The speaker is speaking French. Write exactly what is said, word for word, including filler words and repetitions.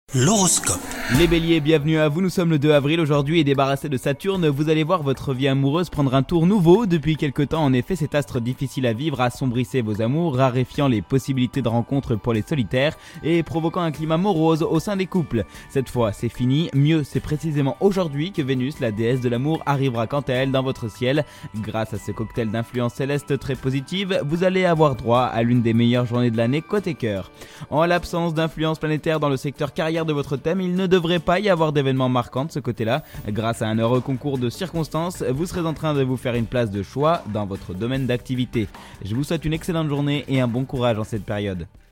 L'horoscope. Les béliers, bienvenue à vous, nous sommes le deux avril aujourd'hui et débarrassé de Saturne, vous allez voir votre vie amoureuse prendre un tour nouveau. Depuis quelque temps, en effet, cet astre difficile à vivre assombrissait vos amours, raréfiant les possibilités de rencontres pour les solitaires et provoquant un climat morose au sein des couples. Cette fois, c'est fini, mieux, c'est précisément aujourd'hui que Vénus, la déesse de l'amour, arrivera quant à elle dans votre ciel. Grâce à ce cocktail d'influence céleste très positive, vous allez avoir droit à l'une des meilleures journées de l'année côté cœur. En l'absence d'influence planétaire dans le secteur carrière de votre thème, il ne devrait pas y avoir d'événements marquants de ce côté-là. Grâce à un heureux concours de circonstances, vous serez en train de vous faire une place de choix dans votre domaine d'activité. Je vous souhaite une excellente journée et un bon courage en cette période.